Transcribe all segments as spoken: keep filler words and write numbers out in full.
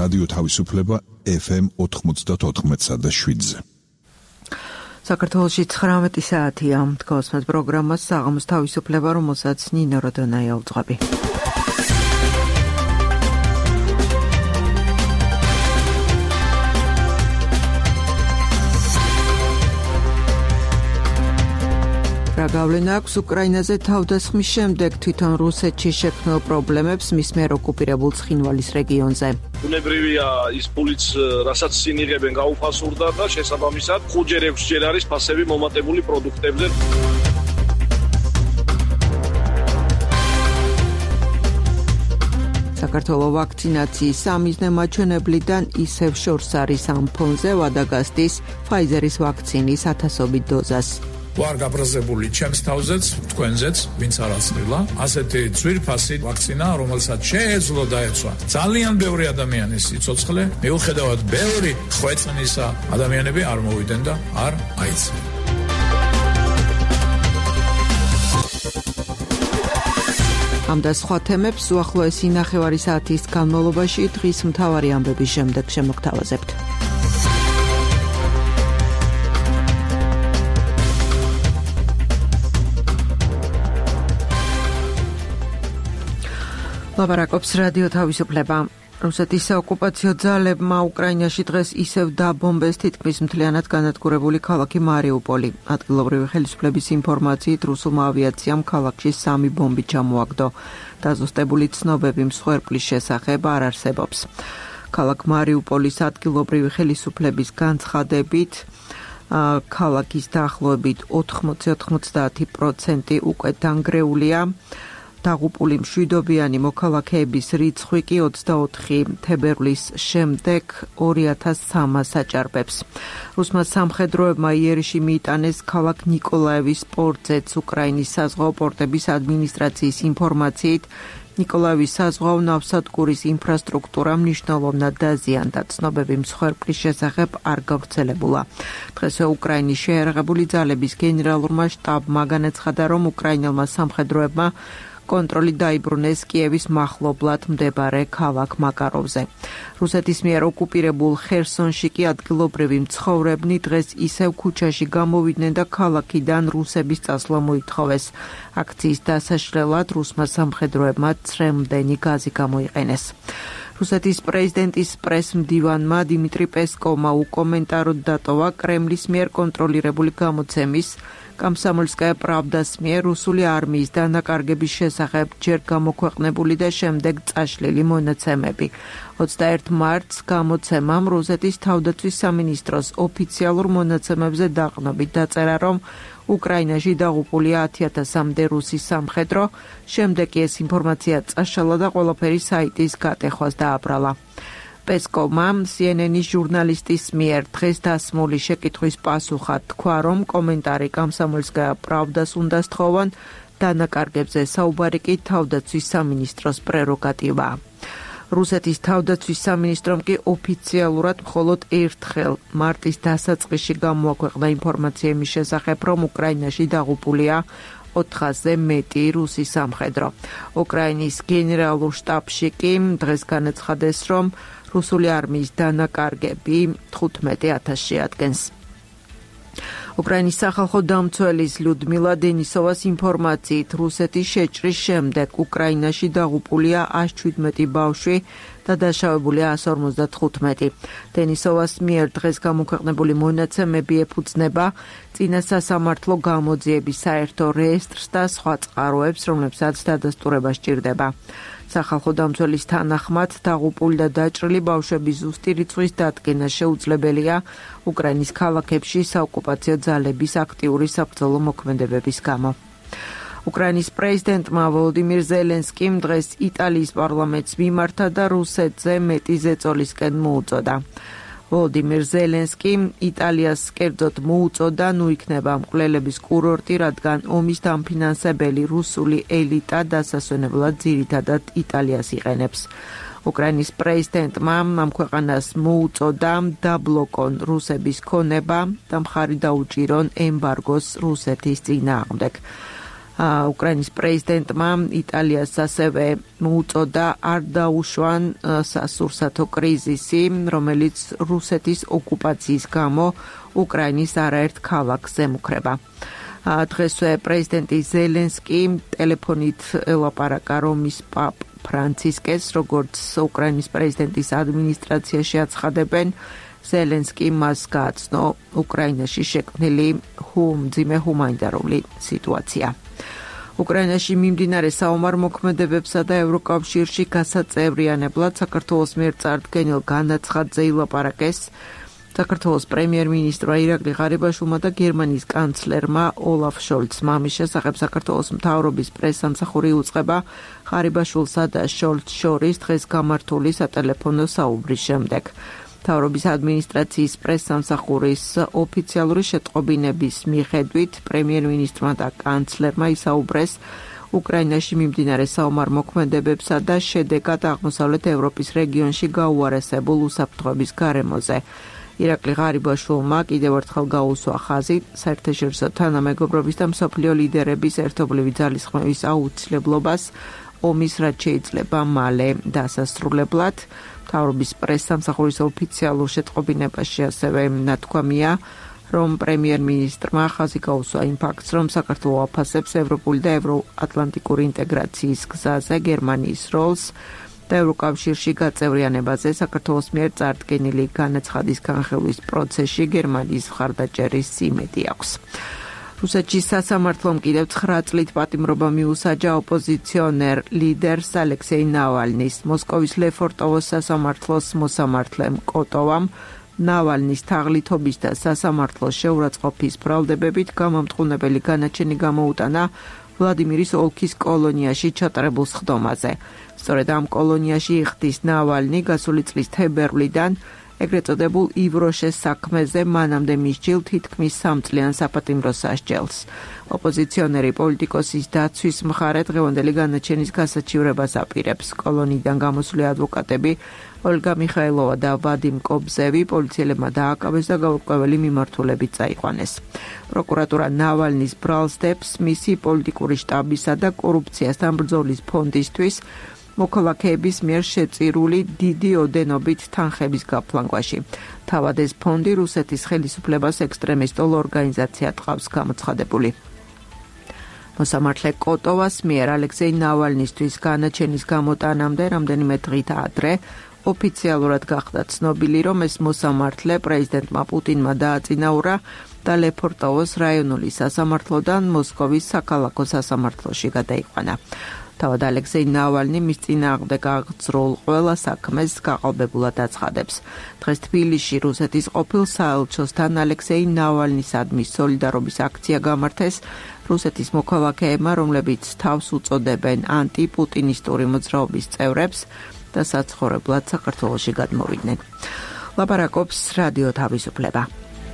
რადიო თავისუფლება ეფ ემ ოთხმოცდაოთხ და შვიდზე. საქართველოში ცხრამეტი საათია. თქოსმეთ პროგრამას საღამოს თავისუფლება, რომელსაც ნინო როდონაია უძღვები. რა გავლენა აქვს უკრაინაზე თავდასხმის შემდეგ თვითონ რუსეთში შექმნილ პრობლემებს მის მიერ ოკუპირებულ ცხინვალის რეგიონზე. ბუნებრივია ის პულიც, რასაც წინ იღებენ, გაუფასურდა და შესაბამისად ხუთჯერ ექვსჯერ არის ფასები მომატებული პროდუქტებზე. საქართველოს ვაქცინაციის სამიზნე მაჩვენებლიდან ისევ შორს არის ამ ფონზე ვადაგასტის Pfizer-ის ვაქცინის ათასობით დოზას. ვარ გაბრაზებული ჩემს თავზეც, თქვენზეც, ვინც არ აცნილა. ასეთი ძვირფასი ვაქცინა, რომელსაც შეეძლო დაეცვა ძალიან ბევრი ადამიანის სიცოცხლე, მიუხედავად ბევრი ხვეწნისა, ადამიანები არ მოვიდნენ და არ აიცნენ. ამ და სხვა თემებს უახლოესი ნახევარი საათის განმავლობაში დღის მთავარი ამბების შემდეგ შემოგთავაზებთ. ლაპარაკობს რადიო თავისუფლება. რუსეთის საოკუპაციო ძალებმა უკრაინაში დღეს ისევ დაბომბეს თითქმის მთლიანად განადგურებული ქალაქი მარიუპოლი. ადგილობრივი ხელისუფლების ინფორმაციით რუსულმა ავიაციამ ქალაქში სამი ბომბი ჩამოაგდო. დაზუსტებული ცნობები მსხვერპლის შესახებ არ არსებობს. ქალაქ მარიუპოლის ადგილობრივი ხელისუფლების განცხადებით ქალაქის დაახლოებით ოთხმოცდა პროცენტი უკვე დანგრეულია. დაღუპული მშვიდობიანი მოქალაქეების რიცხვი კი ოცდაოთხი თებერვლის შემდეგ ორი ათას სამას აჭარბებს. რუსმა სამხედროებმა იერიში მიიტანეს ქალაქ ნიკოლაევის პორტზეც. უკრაინის საზღვაო პორტების ადმინისტრაციის ინფორმაციით ნიკოლაევის საზღვაო ნავსადგურის ინფრასტრუქტურა მნიშვნელოვნად დაზიანდა. ცნობები მსხვერპლის შესახებ არ გავრცელებულა. დღესვე უკრაინის შეიარაღებული ძალების გენერალურმა შტაბმა განაცხადა, რომ უკრაინელმა სამხედროებმა კონტროლი დაიბრუნეს კიევის მახლობლად მდებარე ქალაქ მაკაროვზე. რუსეთის მიერ ოკუპირებულ ხერსონში კი ადგილობრივი მცხოვრებნი დღეს ისევ ქუჩაში გამოვიდნენ და ქალაქიდან რუსების წასვლა მოითხოვეს. აქციის დასაშლელად რუსმა სამხედროებმა ცრემლდენი გაზი გამოიყენეს. რუსეთის პრეზიდენტის პრესმდივანმა დიმიტრი პესკოვმა უკომენტაროდ დატოვა კრემლის მიერ კონტროლირებული გამოცემის კომსომოლსკაია პრავდას მიერ რუსული არმიის დანაკარგების შესახებ ჯერ გამოქვეყნებული და შემდეგ წაშლილი მონაცემები. ოცდაერთი მარტს გამოცემამ რუსეთის თავდაცვის სამინისტროს ოფიციალურ მონაცემებზე დაყრდნობით დაწერა, რომ უკრაინაში დაღუპულია ათი ათასამდე რუსი სამხედრო, შემდეგ კი ეს ინფორმაცია წაშალა და ყველაფერი საიტის გატეხვას დააბრალა. პესკოვმა სი ენ ენის ჟურნალისტის მიერ დღეს დასმული შეკითხვის პასუხად თქვა, რომ კომენტარი კომსომოლსკაია პრავდას უნდა სთხოვან, დანაკარგებზე საუბარი კი თავდაცვის სამინისტროს პრეროგატივაა. რუსეთის თავდაცვის სამინისტრომ კი ოფიციალურად მხოლოდ ერთხელ მარტის დასაწყისში გამოაქვეყნა ინფორმაცია იმის შესახებ, რომ უკრაინაში დაღუპულია ოთხასზე მეტი რუსი სამხედრო. უკრაინის გენერალურ შტაბში კი დღეს განაცხადეს, რომ რუსული არმიის დანაკარგები თხუთმეტი ათასში ადგენს. უკრაინის სახალხო დამცველის ლიუდმილა დენისოვას ინფორმაციით რუსეთის შეჭრის შემდეგ უკრაინაში დაღუპულია ას შვიდმეტი ბავშვი და დაშავებულია ას ორმოცდათხუთმეტი. დენისოვას მიერ დღეს გამოქვეყნებული მონაცემები ეფუძნება წინა სასამართლო გამოძიების საერთო რეესტრს და სხვა წყაროებს, რომლებსაც დადასტურება სჭირდება. სახალხო დამცველის თანახმად დაღუპული და დაჭრილი ბავშვების ზუსტი რიცხვის დადგენა შეუძლებელია უკრაინის ქალაქებში საოკუპაციო ძალების აქტიური საბრძოლო მოქმედებების გამო. უკრაინის პრეზიდენტმა ვოლოდიმირ ზელენსკიმ დღეს იტალიის პარლამენტს მიმართა და რუსეთზე მეტი ზეწოლისკენ მოუწოდა. ვოლოდიმირ ზელენსკიმ იტალიას კერძოდ მოუწოდა ნუ იქნება მკვლელების კურორტი, რადგან ომის დამფინანსებელი რუსული ელიტა დასასვენებლად ძირითადად იტალიას იყენებს. უკრაინის პრეზიდენტმა ამ ქვეყანას მოუწოდა დაბლოკონ რუსების ქონება და მხარი დაუჭირონ ემბარგოს რუსეთის წინააღმდეგ. უკრაინის პრეზიდენტმა იტალიას ასევე მოუწოდა არ დაუშვან სასურსათო კრიზისი, რომელიც რუსეთის ოკუპაციის გამო უკრაინის არაერთ ქალაქს ემუქრება. დღესვე პრეზიდენტი ზელენსკი ტელეფონით ელაპარაკა რომის პაპ ფრანცისკეს, როგორც უკრაინის პრეზიდენტის ადმინისტრაციაში აცხადებენ, ზელენსკი მას გააცნო უკრაინაში შექმნილი მძიმე ჰუმანიტარული სიტუაცია. უკრაინაში მიმდინარე საომარ-მოქმედებებსა და ევროკავშირში გასაწევრიანებლად საქართველოს მიერ წარდგენილ განაცხადზე ილაპარაკეს საქართველოს პრემიერ-მინისტრმა ირაკლი ღარიბაშვილმა და გერმანიის კანცლერმა ოლაფ შოლცმა. ამის შესახებ საქართველოს მთავრობის პრესსამსახური იუწყება ღარიბაშვილსა და შოლცს შორის დღეს გამართული სატელეფონო საუბრის შემდეგ. მთავრობის ადმინისტრაციის პრესსამსახურის ოფიციალური შეტყობინების მიხედვით პრემიერ-მინისტრმა და კანცლერმა ისაუბრეს უკრაინაში მიმდინარე საომარ-მოქმედებებსა და შედეგად აღმოსავლეთ ევროპის რეგიონში გაუარესებულ უსაფრთხოების გარემოზე. ირაკლი ღარიბაშვილმა კიდევ ერთხელ გაუსვა ხაზი საერთაშორისო თანამეგობრობის და მსოფლიო ლიდერების ერთობლივი ძალისხმევის აუცილებლობას ომის რაც შეიძლება მალე დასასრულებლად. მთავრობის პრესსამსახურის ოფიციალურ შეტყობინებაში ასევე ნათქვამია, რომ პრემიერ-მინისტრმა ხაზი გაუსვა იმ ფაქტს, რომ საქართველო აფასებს ევროპული და ევროატლანტიკური ინტეგრაციის გზაზე გერმანიის როლს და ევროკავშირში გაწევრიანებაზე საქართველოს მიერ წარდგენილი განაცხადის განხილვის პროცესში გერმანიის მხარდაჭერის იმედი აქვს. რუსეთში სასამართლომ კიდევ ცხრა წლით პატიმრობა მიუსაჯა ოპოზიციონერ ლიდერს ალექსეი ნავალნის. მოსკოვის ლეფორტოვოს სასამართლოს მოსამართლემ კოტოვამ ნავალნის თაღლითობის და სასამართლოს შეურაცხყოფის ბრალდებებით გამამტყუნებელი განაჩენი გამოუტანა ვლადიმირის ოლქის კოლონიაში ჩატარებულ სხდომაზე. სწორედ ამ კოლონიაში იხდის ნავალნი გასული წლის თებერვლიდან ეგრეთ წოდებულ ივროშეს საქმეზე მანამდე მისჯილ თითქმის სამწლიან საპატიმრო სასჯელს. ოპოზიციონერი პოლიტიკოსის დაცვის მხარე დღევანდელი განაჩენის გასაჩივრებას აპირებს. კოლონიიდან გამოსული ადვოკატები ოლგა მიხაილოვა და ვადიმ კობზევი პოლიციელებმა დააკავეს და გაურკვეველი მიმართულებით წაიყვანეს. პროკურატურა ნავალნის ბრალს დებს მისი პოლიტიკური შტაბისა და კორუფციასთან ბრძოლის ფონდისთვის მოქალაქეების მიერ შეწირული დიდი ოდენობით თანხების გაფლანგვაში. თავად ეს ფონდი რუსეთის ხელისუფლებას ექსტრემისტულ ორგანიზაციად ყავს გამოცხადებული. მოსამართლე კოტოვას მიერ ალექსეი ნავალნისთვის განაჩენის გამოტანამდე რამდენიმე დღით ადრე ოფიციალურად გახდა ცნობილი, რომ ეს მოსამართლე პრეზიდენტმა პუტინმა დააწინაურა და ლეფორტოვოს რაიონული სასამართლოდან მოსკოვის საქალაქო სასამართლოში გადაიყვანა. თავად ალექსეი ნავალნი მის წინააღმდეგ აღძრულ ყველა საქმეს გაყალბებულად აცხადებს. დღეს თბილისში რუსეთის ყოფილ საელჩოსთან ალექსეი ნავალნისადმი სოლიდარობის აქცია გამართეს რუსეთის მოქალაქეებმა, რომლებიც თავს უწოდებენ ანტიპუტინისტური მოძრაობის წევრებს და საცხოვრებლად საქართველოში გადმოვიდნენ. ლაპარაკობს რადიო თავისუფლება.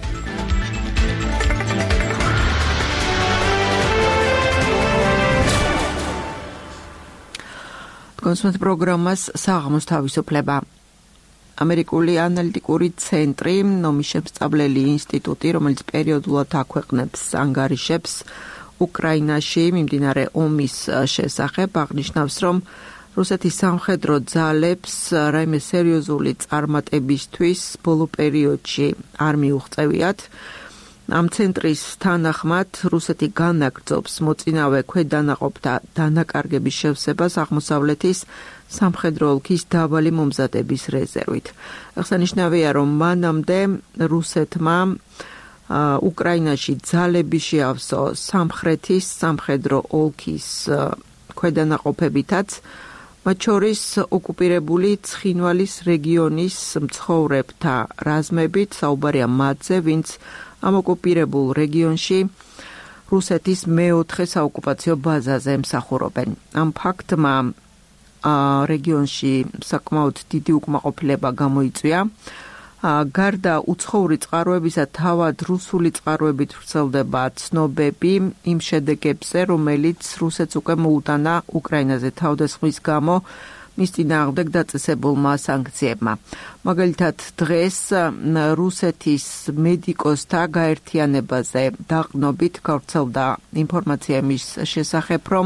კონსულტ პროგრამას საღამოს თავისუფლება. ამერიკული ანალიტიკური ცენტრი, ნომის შემსწავლელი ინსტიტუტი, რომელიც პერიოდულად აქვეყნებს ანგარიშებს უკრაინაში მიმდინარე ომის შესახებ, აღნიშნავს, რომ რუსეთის სამხედრო ძალებს რაიმე სერიოზული წარმატებისთვის ბოლო პერიოდში არ მიუღწევიათ. ამ ცენტრის თანახმად რუსეთი განაგრძობს მოწინავე ქვედანაყოფთა დანაკარგების შევსებას აღმოსავლეთის სამხედრო ოლქის დაბალი მომზადების რეზერვით. აღსანიშნავია, რომ მანამდე რუსეთმა უკრაინაში ძალები შეავსო სამხრეთის სამხედრო ოლქის ქვედანაყოფებითაც, მათ შორის ოკუპირებული ცხინვალის რეგიონის მცხოვრებთა რაზმებით, საუბარია მათზე, ვინც ამ ოკუპირებულ რეგიონში რუსეთის მეოთხე საოკუპაციო ბაზაზე ემსახურობენ. ამ ფაქტმა რეგიონში საკმაოდ დიდი უკმაყოფილება გამოიწვია. გარდა უცხოური წყაროებისა, თავად რუსული წყაროებით ვრცელდება ცნობები იმ შედეგებზე, რომელიც რუსეთს უკვე მოუტანა უკრაინაზე თავდასხმის გამო მის წინააღმდეგ დაწესებულმა სანქციებმა. მაგალითად, დღეს რუსეთის მედიკოსთა გაერთიანებაზე დაყრდნობით გავრცელდა ინფორმაცია მის შესახებ, რომ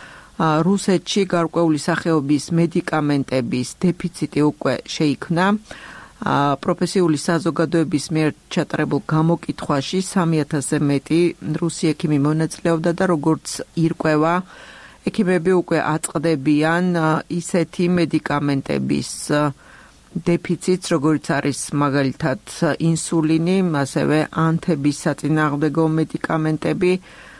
რუსეთში გარკვეული სახეობის მედიკამენტების დეფიციტი უკვე შეიქმნა. პროფესიული საზოგადოების მიერ ჩატარებულ გამოკითხვაში სამი ათასზე მეტი რუსი ექიმი მონაწილეობდა და როგორც ირკვევა, ექიმები უკვე აწყდებიან ისეთი მედიკამენტების დეფიციტს, როგორც არის მაგალითად ინსულინი, ასევე ანთების საწინააღმდეგო მედიკამენტები,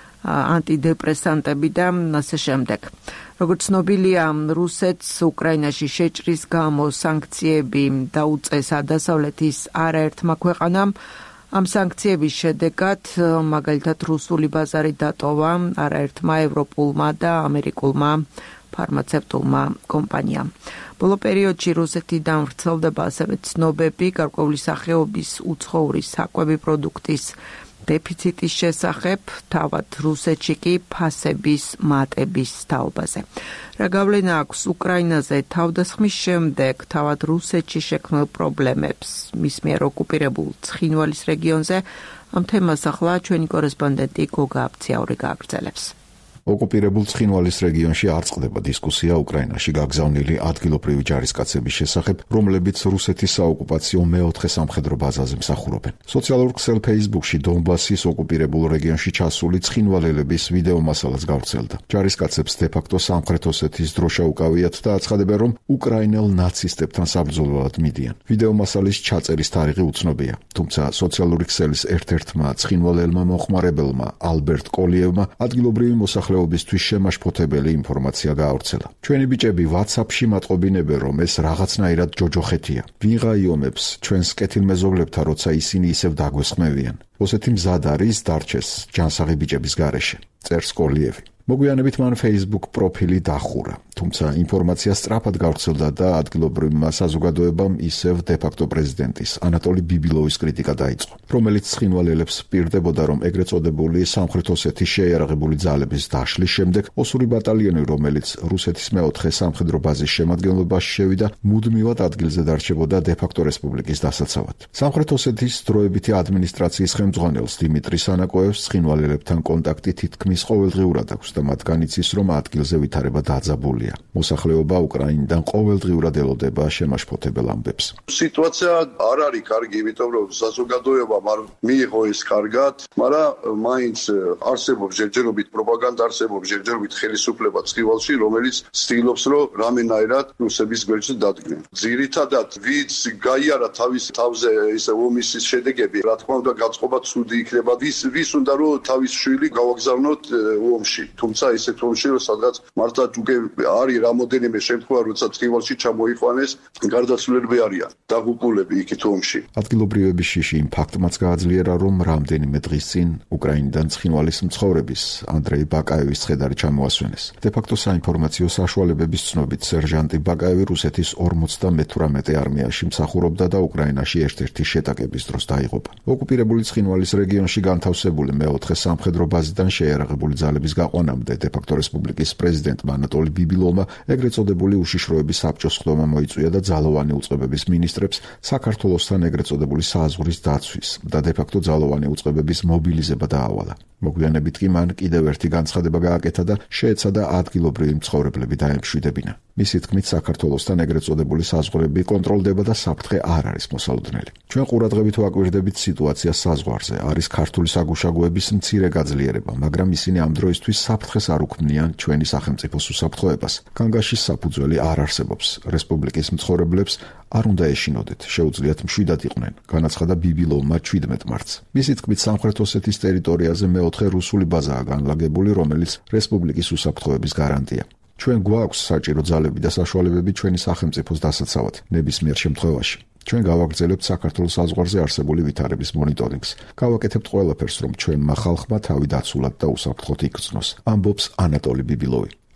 ანტიდეპრესანტები და ასე შემდეგ. როგორც ცნობილია, რუსეთს უკრაინაში შეჭრის გამო სანქციები დაუწესა დასავლეთის არაერთმა ქვეყანამ. ამ სანქციების შედეგად, მაგალითად, რუსული ბაზარი დატოვა არაერთმა ევროპულმა და ამერიკულმა ფარმაცევტულმა კომპანიამ. ბოლო პერიოდში რუსეთიდან ვრცელდება ასევე ცნობები გარკვეული სახეობის უცხოური საკვები პროდუქტის დეფიციტის შესახებ, თავად რუსეთში კი ფასების მატების თაობაზე. რა გავლენა აქვს უკრაინაზე თავდასხმის შემდეგ თავად რუსეთში შექმნილ პრობლემებს მის მიერ ოკუპირებულ ცხინვალის რეგიონზე? ამ თემას ახლა ჩვენი კორესპონდენტი გოგა აბციაური გააგრძელებს. ოკუპირებულ ცხინვალის რეგიონში არ წყდება დისკუსია უკრაინაში გაგზავნილი ადგილობრივი ჯარისკაცების შესახებ, რომლებიც რუსეთის საოკუპაციო მეოთხე სამხედრო ბაზაზე მსახურობენ. სოციალურ ქსელ Facebook-ში დონბასის ოკუპირებულ რეგიონში ჩასული ცხინვალელების ვიდეო მასალაც გავრცელდა. ჯარისკაცებს დე-ფაქტო სამხრეთ ოსეთის დროშა უკავიათ და აცხადებენ, რომ უკრაინელ ნაცისტებთან საბრძოლველად მიდიან. ვიდეო მასალის ჩაწერის თარიღი უცნობია, თუმცა სოციალური ქსელის ერთ-ერთმა ცხინვალელმა მოხმარებელმა ალბერტ კოლიევმა ადგილობრივი მოსახლეობის ისთვის შემაშფოთებელი ინფორმაცია გაავრცელა. ჩვენი ბიჭები WhatsApp-ში მატყობინებენ, რომ ეს რაღაცნაირად ჯოჯოხეთია. ვიღა იომებს ჩვენს კეთილმეზობლებთან, როცა ისინი ისევ დაგვესხმევიან. ოსეთი მზად არის დარჩეს ჯანსაღი ბიჭების გარეშე, წერს კოლიევი. მოგვიანებით მან Facebook პროფილი დახურა, თუმცა ინფორმაცია სწრაფად გავრცელდა და ადგილობრივმა საზოგადოებამ ისევ დე-ფაქტო პრეზიდენტის ანატოლი ბიბილოვის კრიტიკა დაიწყო, რომელიც ცხინვალელებს პირდებოდა, რომ ეგრეთ წოდებული სამხრეთ ოსეთის შეიარაღებული ძალების დაშლის შემდეგ ოსური ბატალიონი, რომელიც რუსეთის მეოთხე სამხედრო ბაზის შემადგენლობაში შევიდა, მუდმივად ადგილზე დარჩებოდა დე-ფაქტო რესპუბლიკის დასაცავად. სამხრეთ ოსეთის დროებითი ადმინისტრაციის ხელმძღვანელს დიმიტრი სანაკოევს ცხინვალელებთან კონტაქტი თითქმის ყოველდღიურად აქვს და მათგან იცის, რომ ადგილზე ვითარება დაძაბულია. მოსახლეობა უკრაინიდან ყოველდღიურად ელოდება შემაშფოთებელ ამბებს. სიტუაცია არ არის კარგი, იმიტომ რომ საზოგადოებამ არ მიიღო ეს კარგად, მაგრამ მაინც არსებობს ჯერჯერობით პროპაგანდა, არსებობს ჯერჯერობით ხელისუფლება ცხინვალში, რომელიც ცდილობს, რომ რამენაირად რუსების გვერდზე დადგნენ. ძირითადად ვინც გაიარა თავის თავზე ესე ომის შედეგები, რა თქმა უნდა, გაწყობა ცუდი იქნება. ვის ვის უნდა რომ თავის შვილი გავაგზავნოთ ომში. თუმცა ისეთ ომში, რომ სადღაც მართლაც უკვე არის რამოდენიმე შემთხვევა, როცა ცხინვალში ჩამოიყვანეს გარდაცვლილები არიან, დაღუპულები იქით ომში. ადგილობრივების შიში იმ ფაქტმაც გააძლიერა, რომ რამდენიმე დღის წინ უკრაინიდან ცხინვალის მცხოვრების ანდრეი ბაკაევის ცხედარი ჩამოასვენეს. დე-ფაქტო საინფორმაციო საშუალებების ცნობით, სერჟანტი ბაკაევი რუსეთის ორმოცდამეთვრამეტე არმიაში მსახურობდა და უკრაინაში ერთ-ერთი შეტაკების დროს დაიღუპა. ოკუპირებული ცხინვალის რეგიონში განთავსებული მეოთხე სამხედრო ბაზიდან შეიარაღებული ძალების გაყვანამდე დე-ფაქტო რესპუბლიკის პრეზიდენტმა ანატოლი ბიბილოვმა ეგრეთ წოდებული უშიშროების საბჭოს ხდომა მოიწვია და ძალოვანი უწყებების მინისტრებს საქართველოსთან ეგრეთ წოდებული საზღვრის დაცვის და დე-ფაქტო ძალოვანი უწყებების მობილიზება დაავალა. მოგვიანებით კი მან კიდევ ერთი განცხადება გააკეთა და შეეცადა ადგილობრივი მცხოვრებლები დაემშვიდებინა. მისი თქმით, საქართველოსთან ეგრეთ წოდებული საზღვრები კონტროლდება და საფრთხე არ არის მოსალოდნელი. ჩვენ ყურადღებით ვაკვირდებით სიტუაციას საზღვარზე. არის ქართული საგუშაგოების მცირე გაძლიერება, მაგრამ ისინი ამ დროისთვის საფრთხეს არ უქმნიან ჩვენი სახელმწიფოს უსაფრთხოებას. განგაშის საფუძველი არ არსებობს. რესპუბლიკის მცხოვრებლებს არ უნდა ეშინოდეთ, შეუძლიათ მშვიდად იყვნენ, განაცხადა ბიბილოვმა შვიდმეტ მარტს. მისი თქმით, სამხრეთ ოსეთის ტერიტორიაზე მეოთხე რუსული ბაზაა განლაგებული, რომელიც რესპუბლიკის უსაფრთხოების გარანტია. ჩვენ გვაქვს საჭირო ძალები და საშუალებები ჩვენი სახელმწიფოს დასაცავად ნებისმიერ შემთხვევაში. ჩვენ გავაგრძელებთ საქართველოს საზღვარზე არსებული ვითარების მონიტორინგს. გავაკეთებთ ყველაფერს, რომ ჩვენმა ხალხმა თავი დაცულად და უსაფრთხოდ იქცნოს, ამბობს ანატოლი ბიბილოვი.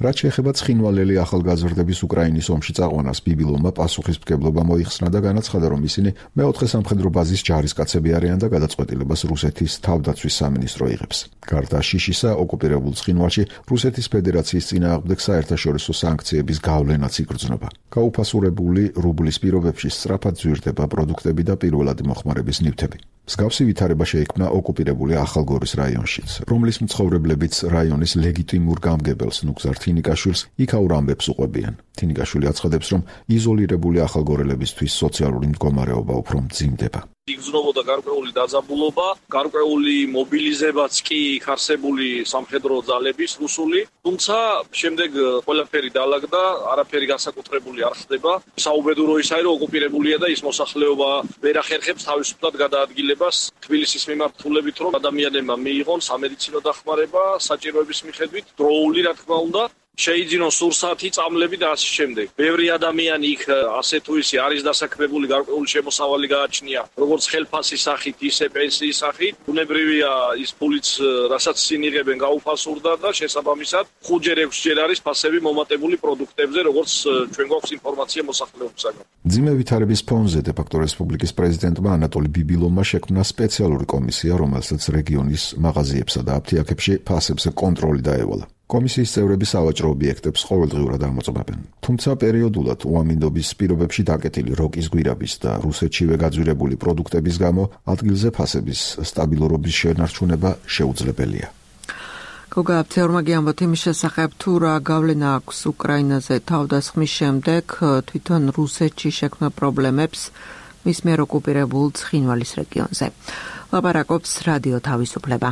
რაც შეეხება ცხინვალელი ახალგაზრდების უკრაინის ომში წაყვანას, ბიბილოვმა პასუხისმგებლობა მოიხსნა და განაცხადა, რომ ისინი მეოთხე სამხედრო ბაზის ჯარისკაცები არიან და გადაწყვეტილებას რუსეთის თავდაცვის სამინისტრო იღებს. გარდა შიშისა, ოკუპირებულ ცხინვალში რუსეთის ფედერაციის წინააღმდეგ საერთაშორისო სანქციების გავლენაც იგრძნობა. გაუფასურებული რუბლის პირობებში სწრაფად ძვირდება პროდუქტები და პირველადი მოხმარების ნივთები. მსგავსი ვითარება შეიქმნა ოკუპირებული ახალგორის რაიონშიც, რომლის მცხოვრებლებიც რაიონის ლეგიტიმურ გამგებელს ნუგზარ თინიკაშვილს იქაურ ამბებს უყვებიან. თინიკაშვილი აცხადებს, რომ იზოლირებული ახალგორელებისთვის სოციალური მდგომარეობა უფრო მძიმდება. იგრძნობოდა გარკვეული დაძაბულობა, გარკვეული მობილიზებაც კი იქ არსებული სამხედრო ძალების რუსული, თუმცა შემდეგ ყველაფერი დაალაგდა, არაფერი განსაკუთრებული არ ხდება. საუბედურო ისაა, რომ ოკუპირებულია და ის მოსახლეობა ვერ ახერხებს თავისუფლად გადაადგილებას თბილისის მიმართულებით, რომ ადამიანებმა მიიღონ სამედიცინო დახმარება საჭიროების მიხედვით, დროული რა თქმა უნდა. შეიძინოს სურსათი, წამლები და ასე შემდეგ. ბევრი ადამიანი იქ ასე თუ ისე არის დასაქმებული, გარკვეული შემოსავალი გააჩნია, როგორც ხელფასის სახით, ისე პენსიის სახით. ბუნებრივია ის ფულიც, რასაც წინიღებენ, გაუფასურდა და შესაბამისად ხუთჯერ ექვსჯერ არის ფასები მომატებული პროდუქტებზე, როგორც ჩვენ გვაქვს ინფორმაცია მოსახლეობისაგან. მძიმე ვითარების ფონზე დე-ფაქტო რესპუბლიკის პრეზიდენტმა ანატოლი ბიბილოვმა შექმნა სპეციალური კომისია, რომელსაც რეგიონის მაღაზიებსა და აფთიაქებში ფასებზე კონტროლი დაევალა. კომისიის წევრები სავაჭრო ობიექტებს ყოველდღიურად ამოწმებენ. თუმცა პერიოდულად უამინდობის პირობებში დაკეტილი როკის გვირაბის და რუსეთშივე გაძვირებული პროდუქტების გამო ადგილზე ფასების სტაბილურობის შენარჩუნება შეუძლებელია. გოგა აფცეურმა გიამბოთ იმის შესახებ, თუ რა გავლენა აქვს უკრაინაზე თავდასხმის შემდეგ თვითონ რუსეთში შექმნა პრობლემებს მის მიერ ოკუპირებულ ცხინვალის რეგიონზე. ლაპარაკობს რადიო თავისუფლება.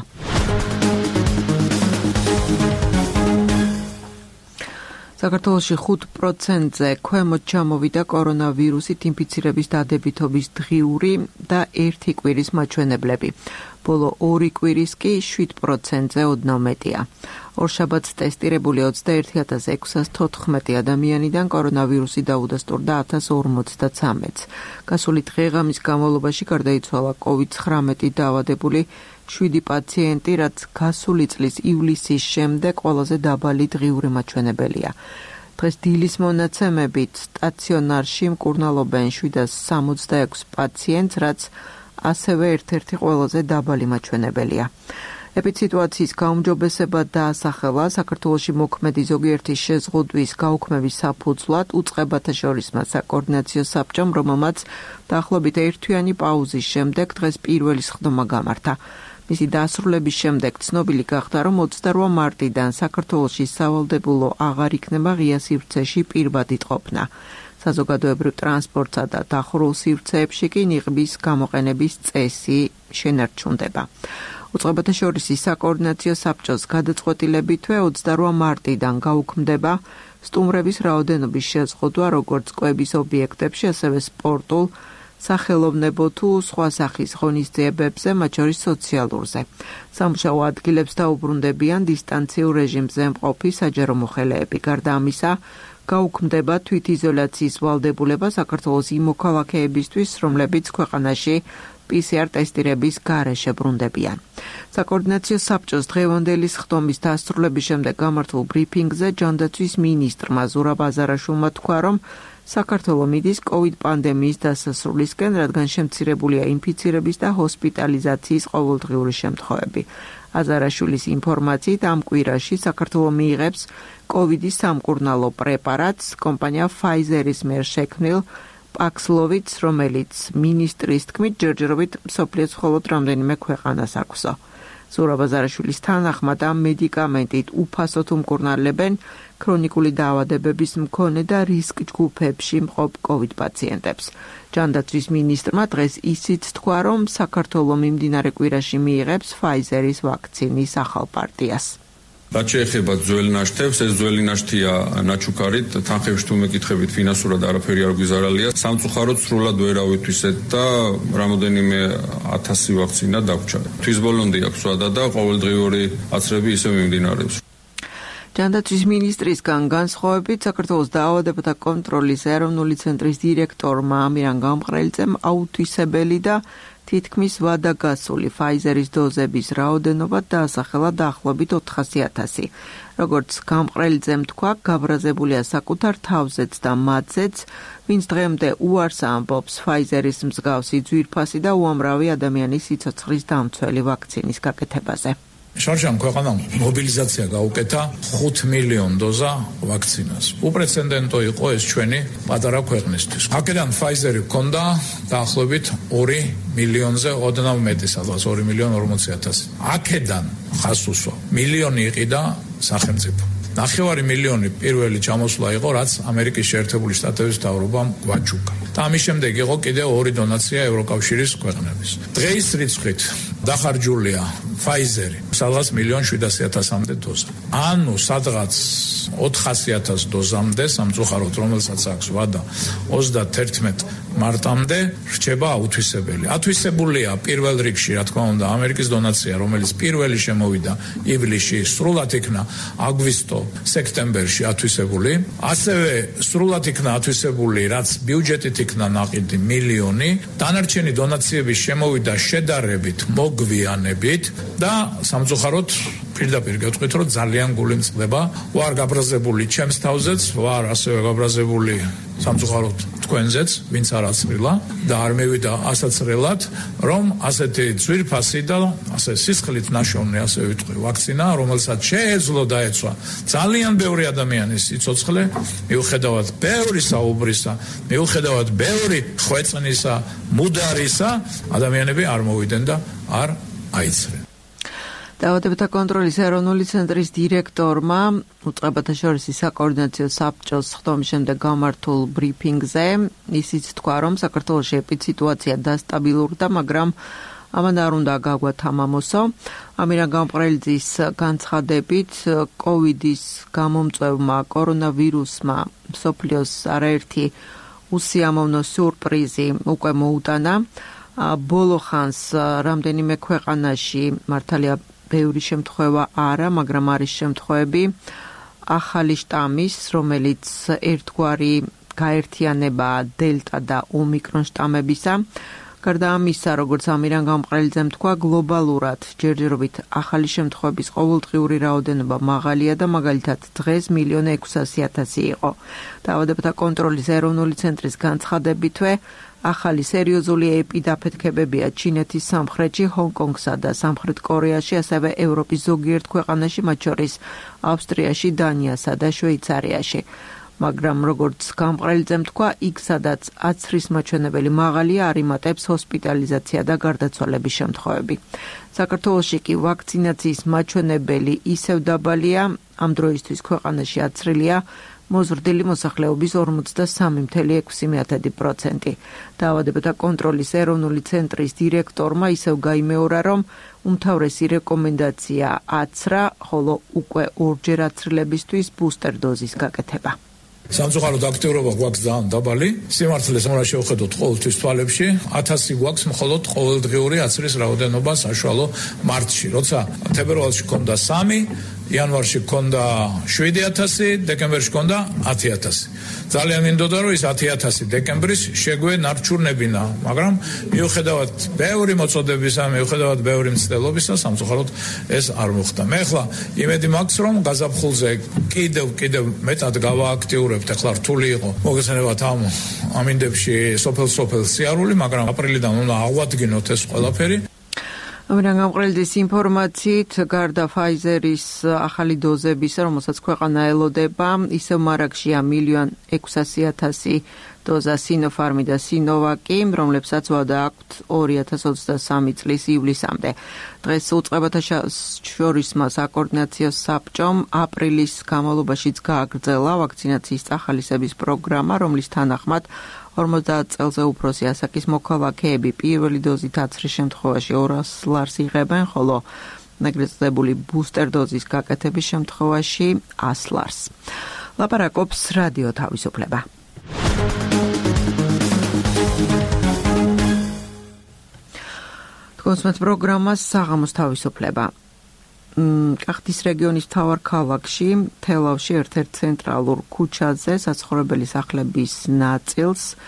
საქართველოში ხუთ პროცენტზე ქვემოთ ჩამოვიდა კორონავირუსით ინფიცირების დადებითობის დღიური და ერთი კვირის მაჩვენებლები. ბოლო ორი კვირის კი შვიდ პროცენტზე ოდნავ მეტია. ორშაბათს ტესტირებული ოცდაერთი ათას ექვსას თოთხმეტი ადამიანიდან კორონავირუსი დაუდასტურდა ათას ორმოცდათრამეტს. გასული დღე-ღამის განმავლობაში გარდაიცვალა კოვიდ ცხრამეტი დაავადებული შვიდი პაციენტი, რაც გასული წლის ივლისის შემდეგ ყველაზე დაბალი დღიური მაჩვენებელია. დღეს დილის მონაცემებით სტაციონარში მკურნალობენ შვიდას სამოცდაექვსი პაციენტს, რაც ასევე ერთ-ერთი ყველაზე დაბალი მაჩვენებელია. ეპიდსიტუაციის გაუმჯობესება დაასახელა საქართველოში მოქმედი ზოგიერთი შეზღუდვის გაუქმების საფუძვლად უწყებათა შორისმა საკოორდინაციო საბჭომ, რომელმაც დაახლოებით ერთთვიანი პაუზის შემდეგ დღეს პირველი სხდომა გამართა. მისი დასრულების შემდეგ ცნობილი გახდა, რომ ოცდარვა მარტიდან საქართველოში სავალდებულო აღარ იქნება ღია სივრცეში პირბადით ყოფნა. საზოგადოებრივ ტრანსპორტსა და დახურულ სივრცეებში კი ნიღბის გამოყენების წესი შენარჩუნდება. უწყებათა შორისი საკოორდინაციო საბჭოს გადაწყვეტილებითვე ოცდარვა მარტიდან გაუქმდება სტუმრების რაოდენობის შეზღუდვა როგორც კვების ობიექტებში, ასევე სპორტულ, სახელოვნებო თუ სხვა სახის ღონისძიებებზე, მათ შორის სოციალურზე. სამუშაო ადგილებს დაუბრუნდებიან დისტანციურ რეჟიმზე მყოფი საჯარო მოხელეები. გარდა ამისა, გაუქმდება თვითიზოლაციის ვალდებულება საქართველოს იმ მოქალაქეებისთვის, რომლებიც ქვეყანაში პი სი არ ტესტირების გარეშე ბრუნდებიან. საკოორდინაციო საბჭოს დღევანდელი სხდომის დასრულების შემდეგ გამართულ ბრიფინგზე ჯანდაცვის მინისტრმა ზურაბ აზარაშვილმა თქვა, რომ საქართველო მიდის კოვიდ პანდემიის დასასრულისკენ, რადგან შემცირებულია ინფიცირების და ჰოსპიტალიზაციის ყოველდღიური შემთხვევები. აზარაშვილის ინფორმაციით ამ კვირაში საქართველო მიიღებს კოვიდის სამკურნალო პრეპარატს კომპანია Pfizer-ის მიერ შექმნილ Paxlovid-ს, რომელიც მინისტრის თქმით ჯერჯერობით მსოფლიოს მხოლოდ რამდენიმე ქვეყანას აქვსო. ზურაბ აზარაშვილის თანახმად ამ მედიკამენტით უფასოდ უმკურნალებენ ქრონიკული დაავადებების მქონე და რისკ ჯგუფებში მყოფ კოვიდ პაციენტებს. ჯანდაცვის მინისტრმა დღეს ისიც თქვა, რომ საქართველო მიმდინარე კვირაში მიიღებს Pfizer-ის ვაქცინის ახალ პარტიას. რაც შეეხება ძველ ნაშთებს, ეს ძველი ნაშთია ნაჩუქარით, თანხებში თუ მეკითხებით ფინანსურად არაფერი არ გვიზარალია. სამწუხაროდ სრულად ვერ ავითვისეთ და რამოდენიმე ათასი ვაქცინა დაგვრჩა. თვის ბოლომდე აქვს ვადა და ყოველდღიური აცრები ისევ მიმდინარეობს. ჯანდაცვის მინისტრისგან განსხვავებით, საქართველოს დაავადებათა კონტროლის ეროვნული ცენტრის დირექტორმა ამირან გამყრელიძემ აუთვისებელი და თითქმის ვადაგასული Pfizer-ის დოზების რაოდენობა დაასახელა დაახლოებით ოთხასი ათასი. როგორც გამყრელიძემ თქვა, გაბრაზებულია საკუთარ თავზეც და მათზეც, ვინც დღემდე უარს ამბობს Pfizer-ის მსგავსი ძვირფასი და უამრავი ადამიანის სიცოცხლის დამცველი ვაქცინის გაკეთებაზე. შარშან ქვეყანამ მობილიზაცია გაუკეთა ხუთ მილიონ დოზა ვაქცინას. უპრეცედენტო იყო ეს ჩვენი პატარა ქვეყნისთვის. აქედან Pfizer-ი ჰქონდა დაახლოებით ორი მილიონზე ოდნავ მეტი, სადღაც ორი მილიონი ორმოცი ათასი. აქედან ხას უსვა მილიონი იყიდა სახელმწიფო. ნახევარი მილიონი პირველი ჩამოსვლა იყო, რაც ამერიკის შეერთებული შტატების მთავრობამ გვაჩუკა. და ამის შემდეგ იყო კიდევ ორი დონაცია ევროკავშირის ქვეყნების. დღეის რიცხვით დახარჯულია Pfizer-ი სადღაც მილიონი შვიდასი ათასამდე დოზა. ანუ სადღაც ოთხასი ათას დოზამდე სამწუხაროდ, რომელსაც აქვს ვადა ოცდაათერთმეტი მარტამდე რჩება აუთვისებელი. ათვისებულია პირველ რიგში, რა თქმა უნდა, ამერიკის დონაცია, რომელიც პირველი შემოვიდა ივლისში, სრულად იქნა აგვისტო სექტემბერში ათვისებული. ასევე სრულად იქნა ათვისებული, რაც ბიუჯეტით იქნა ნაყიდი მილიონი. დანარჩენი დონაციების შემოვიდა შედარებით მოგვიანებით და სამწუხაროდ პირდაპირ გეტყვით, რომ ძალიან გული მწყდება. ვარ გაბრაზებული ჩემს თავზეც, ვარ ასევე გაბრაზებული სამწუხაროდ თქვენზეც, ვინც არ აცრილა და არ მივიდა ასაცრელად, რომ ასეთი ძვირფასი და ასე სისხლით ნაშოვნი, ასე ვიტყვი, ვაქცინა, რომელსაც შეეძლო დაეცვა ძალიან ბევრი ადამიანის სიცოცხლე, მიუხედავად ბევრი საუბრისა, მიუხედავად ბევრი ხვეწნისა, მუდარისა, ადამიანები არ მოვიდნენ და არ აიცრენ. დაავადებათა კონტროლის ეროვნული ცენტრის დირექტორმა უწყებათა შორის საკოორდინაციო საბჭოს ხდომის შემდეგ გამართულ ბრიფინგზე ისიც თქვა, რომ საქართველოში ეპიდსიტუაცია დასტაბილურდა, მაგრამ ამან არ უნდა გაგვათამამოსო. ამირან გამყრელიძის განცხადებით, კოვიდის გამომწვევმა კორონავირუსმა მსოფლიოს არაერთი უსიამოვნო სიურპრიზი უკვე მოუტანა. ბოლო ხანს რამდენიმე ქვეყანაში მართალია ბევრი შემთხვევა არა, მაგრამ არის შემთხვევები ახალი შტამის, რომელიც ერთგვარი გაერთიანება დელტა და ომიკრონ შტამებისა. გარდა ამისა, როგორც ამირან გამყრელიძემ თქვა, გლობალურად ჯერჯერობით ახალი შემთხვევების ყოველდღიური რაოდენობა მაღალია და მაგალითად დღეს მილიონი ექვსასი ათასი იყო. დაავადებათა კონტროლის ეროვნული ცენტრის განცხადებითვე ახალი სერიოზული ეპიდაფეთქებებია ჩინეთის სამხრეთში, ჰონკონგსა და სამხრეთ კორეაში, ასევე ევროპის ზოგიერთ ქვეყანაში, მათ შორის ავსტრიაში, დანიასა და შვეიცარიაში. მაგრამ როგორც გამყრელიძემ თქვა, იქ სადაც აცრის მაჩვენებელი მაღალია, არ იმატებს ჰოსპიტალიზაცია და გარდაცვალების შემთხვევები. საქართველოში კი ვაქცინაციის მაჩვენებელი ისევ დაბალია, ამ დროისთვის ქვეყანაში აცრილია მოზრდილი მოსახლეობის ორმოცდასამი ფاصლე ექვსი პროცენტი. დაავადებათა კონტროლის ეროვნული ცენტრის დირექტორმა ისევ გაიმეორა, რომ უმთავრესი რეკომენდაცია აცრა, ხოლო უკვე ორჯერ აცრილებისთვის ბუსტერ დოზის გაკეთება. სამწუხაროდ აქტიურობა გვაქვს ძალიან დაბალი. სიმართლეს უნდა შევხედოთ ყოველთვის თვალებში. ათასი გვაქვს მხოლოდ ყოველდღიური აცრის რაოდენობა საშუალო მარტში. როცა თებერვალში ჰქონდა სამი, იანვარში ჰქონდა შვიდი ათასი, დეკემბერში ჰქონდა ათი ათასი. ძალიან მინდოდა, რომ ის ათი ათასი დეკემბრის შეგვენარჩუნებინა, მაგრამ მიუხედავად ბევრი მოწოდებისა, მიუხედავად ბევრი მცდელობისა, სამწუხაროდ ეს არ მოხდა. მე ახლა იმედი მაქვს, რომ გაზაფხულზე კიდევ კიდევ მეტად გავააქტიურებთ. ახლა რთული იყო მოგესალმებათ ამ ამინდებში სოფელ-სოფელ სიარული, მაგრამ აპრილიდან უნდა აღვადგინოთ ეს ყველაფერი. ამირან გამყრელიძის ინფორმაციით, გარდა Pfizer-ის ახალი დოზებისა, რომელსაც ქვეყანა ელოდება, ისევ მარაგშია მილიონი ექვსასი ათასი დოზა Sinopharm და Sinovac, რომლებსაც ვადა აქვთ ორი ათას ოცდასამი წლის ივლისამდე. დღეს უწყებათა შორისმა საკოორდინაციო საბჭომ აპრილის განმავლობაშიც გააგრძელა ვაქცინაციის წახალისების პროგრამა, რომლის თანახმად ორმოცდაათ წელზე უფროსი ასაკის მოქალაქეები პირველი დოზით აცრის შემთხვევაში ორას ლარს იღებენ, ხოლო ნეგრესდებული ბუსტერ დოზის გაკეთების შემთხვევაში ას ლარს. ლაპარაკობს რადიო თავისუფლება. თქვენს პროგრამას საღამოს თავისუფლება. კახეთის რეგიონის მთავარ ქალაქში, თელავში ერთ-ერთ ცენტრალურ ქუჩაზე საცხოვრებელი სახლების ნაწილს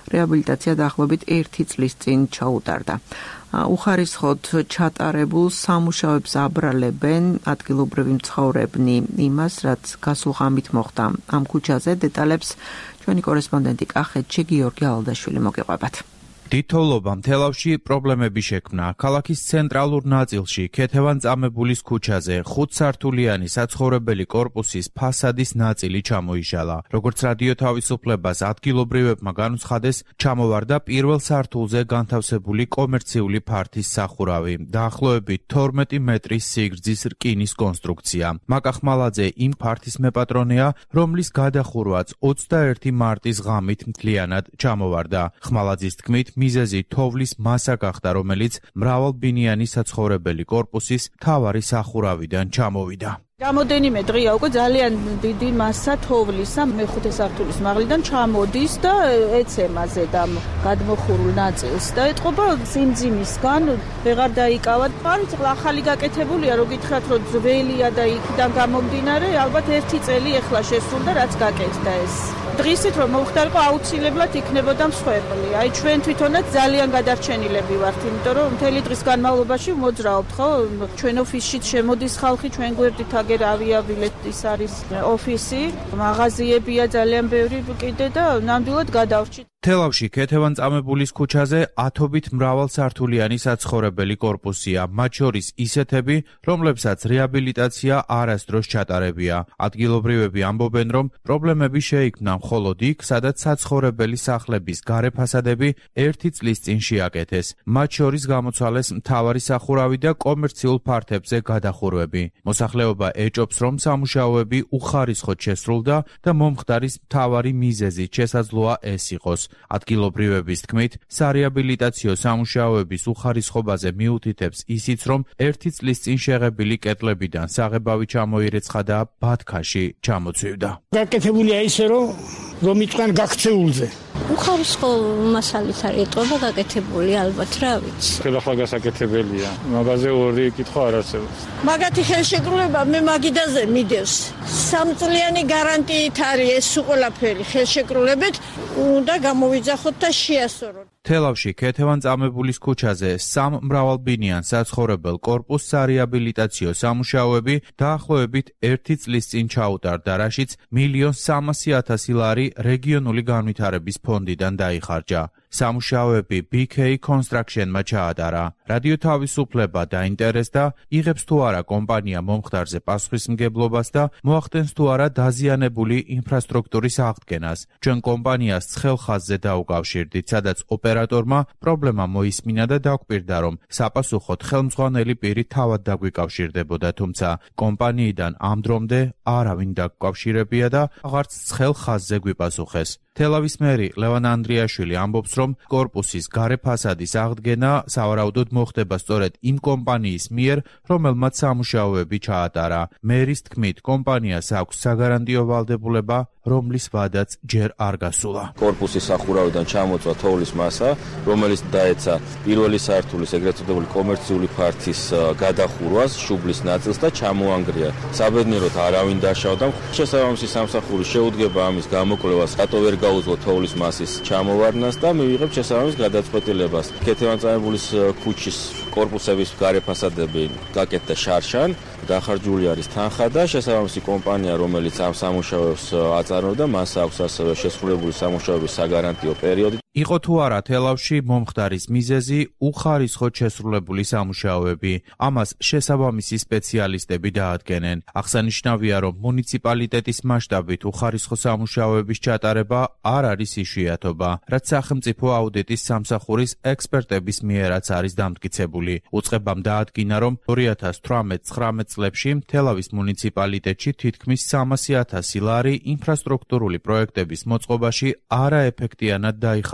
რეაბილიტაცია დაახლოებით ერთი წლის წინ ჩაუტარდა. უხარისხოდ ჩატარებულ სამუშაოებს აბრალებენ ადგილობრივი მცხოვრებნი იმას, რაც გასულ ღამით მოხდა ამ ქუჩაზე. დეტალებს ჩვენი კორესპონდენტი კახეთში გიორგი ალადაშვილი მოგეყვებათ. თითოეულობამ თელავში პრობლემები შექმნა. ქალაქის ცენტრალურ ნაწილში, ქეთევან-წამებულის ქუჩაზე, ხუთსართულიანი საცხოვრებელი კორპუსის ფასადის ნაწილი ჩამოიშალა. როგორც რადიო თავისუფლებას ადგილობრივებმა განუცხადეს, ჩამოვარდა პირველ სართულზე განთავსებული კომერციული ფართის სახურავი, დაახლოებით თორმეტი მეტრის სიგრძის რკინის კონსტრუქცია. მაკა ხმალაძე იმ ფართის მეპატრონეა, რომლის გადახურვაც ოცდაერთი მარტის ღამით მთლიანად ჩამოვარდა. ხმალაძის თქმით, მიზეზი თოვლის მასა გახდა, რომელიც მრავალბინიანი საცხოვრებელი კორპუსის მთავარი სახურავიდან ჩამოვიდა. Გამოდენიმე დღეა უკვე ძალიან დიდი მასა თოვლისა მეხუთე სართულის მაღლიდან ჩამოდის და ეცემა ზედამ გადმოხურულ ნაწილს და ეთყობა სიმძიმისგან ვეღარ დაიკავათ. პანც ახალი გაკეთებულია, რო გითხრათ, რომ ძველია და იქიდან გამომდინარე, ალბათ ერთი წელი ეხლა შესრულდა, რაც გაკეთდა ეს. დღისით რომ მოხდარიყო აუცილებლად იქნებოდა მსხვერპლი. აი ჩვენ თვითონაც ძალიან გადარჩენილები ვართ, იმიტომ რომ მთელი დღის განმავლობაში მოძრაობთ, ხო? ჩვენ ოფისშიც შემოდის ხალხი, ჩვენ გვერდით აგერ ავიაბილეტის არის ოფისი, მაღაზიებია ძალიან ბევრი კიდე და ნამდვილად გადავრჩით. თელავში ქეთევან-წამებულის ქუჩაზე ათობით მრავალსართულიანი საცხოვრებელი კორპუსია, მათ შორის ისეთები, რომლებსაც რეაბილიტაცია არასდროს ჩატარებია. ადგილობრივები ამბობენ, რომ პრობლემები შეიქმნა მხოლოდ იქ, სადაც საცხოვრებელი სახლების გარე ფასადები ერთი წლის წინ შეაკეთეს. მათ შორის გამოცვალეს მთავარი სახურავი და კომერციულ ფართებზე გადახურვები. მოსახლეობა ეჭობს, რომ სამუშაოები უხარისხოდ შესრულდა და მომხდარის მთავარი მიზეზი შესაძლოა ეს იყოს. ადგილობრივების თქმით, სარეაბილიტაციო სამუშაოების უხარისხობაზე მიუთითებს ისიც, რომ ერთი წლის წინ შეღებილი კეტლებიდან საღებავი ჩამოირეცხა და ბათქაში ჩამოცვივდა. გაკეთებულია ისე, რომ რომ იყვნენ გაქცეულზე. უხარისხო მასალით არის ეტყობა გაკეთებული, ალბათ, რა ვიცი. ხელახლა გასაკეთებელია. მაგაზე ორი კითხვა არ არსებობს. მაგათი ხელშეკრულება მე მაგიდაზე მიდევს. სამწლიანი გარანტიით არის ეს ყველაფერი ხელშეკრულებით, უნდა გამოვიძახოთ და შეასწოროთ. თელავში ქეთევან-წამებულის ქუჩაზე სამ მრავალბინიან საცხოვრებელ კორპუსს სარეაბილიტაციო სამუშაოები დაახლოებით ერთი წლის წინ ჩაუტარდა, რაშიც მილიონ სამასი ათასი ლარი რეგიონული განვითარების ფონდიდან დაიხარჯა. სამუშაოები ბი კეი Construction-მა ჩაატარა. რადიო თავისუფლება დაინტერესდა, იღებს თუ არა კომპანია მომხდარზე პასუხისმგებლობას და მოახდენს თუ არა დაზიანებული ინფრასტრუქტურის აღდგენას. ჩვენ კომპანიას ცხელ ხაზზე დაუკავშირდით, სადაც ოპერატორმა პრობლემა მოისმინა და დაგვირდა, რომ საპასუხოდ ხელმძღვანელი პირი თავად დაგვიკავშირდებოდა, თუმცა კომპანიიდან ამ დრომდე არავინ დაგკავშირებია და აღარც ცხელ ხაზზე გვიპასუხეს. თელავის მერი ლევან ანდრიაშვილი ამბობს, რომ კორპუსის გარე ფასადის აღდგენა სავარაუდოდ მოხდება სწორედ იმ კომპანიის მიერ, რომელმაც სამუშაოები ჩაატარა. მერის თქმით, კომპანიას აქვს საგარანტიო ვალდებულება, რომლის ვადაც ჯერ არ გასულა. კორპუსის სახურავიდან ჩამოწვა თოვლის მასა, რომელიც დაეცა პირველი სართულის ეგრეთ წოდებული კომერციული ფართის გადახურვას, შუბლის ნაწილს და ჩამოანგრია. საბედნიეროდ არავინ დაშავდა. შესაბამისი სამსახური შეუდგება ამის გამოკვლევას, რატო ვერ გაუძლო თოვლის მასის ჩამოვარდნას და მივიღებ შესაბამის გადაწყვეტილებას. ქეთევან-წამებულის ქუჩის კორპუსების გარე ფასადები გაკეთდა შარშან, დახარჯული არის თანხა და შესაბამისი კომპანია, რომელიც ამ სამუშაოებს აწარმოებდა, მას აქვს ასევე შესრულებული სამუშაოების საგარანტიო პერიოდი. იყო თუ არა თელავში მომხდარის მიზეზი უხარისხოდ შესრულებული სამუშაოები. ამას შესაბამისი სპეციალისტები დაადგენენ. აღსანიშნავია, რომ მუნიციპალიტეტის მასშტაბით უხარისხო სამუშაოების ჩატარება არ არის იშვიათობა, რაც სახელმწიფო აუდიტის სამსახურის ექსპერტების მიერაც არის დამტკიცებული. უწყებამ დაადგინა, რომ ორი ათას თვრამეტ ცხრამეტ წლებში თელავის მუნიციპალიტეტში თითქმის სამასი ათასი ლარი ინფრასტრუქტურული პროექტების მოწყობაში არაეფექტიანად დაიხარჯა.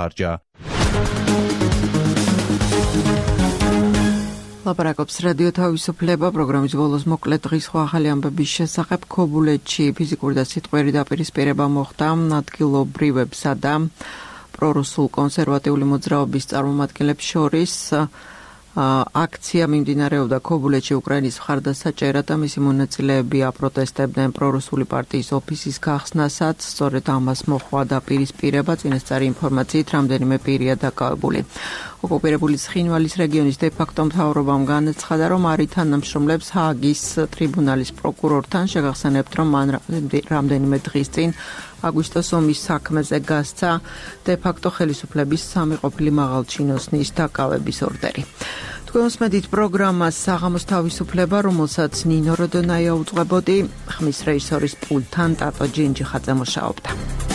ლაპარაკობს რადიო თავისუფლება პროგრამის ბოლოს მოკლედ დღის ახალი ამბების შესახებ. ქობულეთში ფიზიკური და სიტყვიერი დაპირისპირება მოხდა ადგილობრივებსა და პრორუსულ კონსერვატიული მოძრაობის წარმომადგენლებს შორის. აქცია მიმდინარეობდა ქობულეთში უკრაინის მხარდასაჭერად და მისი მონაწილეები აპროტესტებდნენ პრორუსული პარტიის ოფისის გახსნასაც. სწორედ ამას მოჰყვა დაპირისპირება, წინასწარი ინფორმაციით რამდენიმე პირია დაკავებული. ოკუპირებული ცხინვალის რეგიონის დე-ფაქტო მთავრობამ განაცხადა, რომ არის თანამშრომლებს ჰააგის ტრიბუნალის პროკურორთან, შეგახსენებთ, რომ მან რამდენიმე დღის წინ აგვისტოს ომის საქმეზე გასცა დე-ფაქტო ხელისუფლების სამი ყოფილი მაღალჩინოსნის დაკავების ორდერი. თქვენ უსმენთ პროგრამას საღამოს თავისუფლება, რომელსაც ნინო როდონაია უძღვებოდი, ხმის რეჟისორის პულტთან ტატო ჯინჯიხაძე მუშაობდა.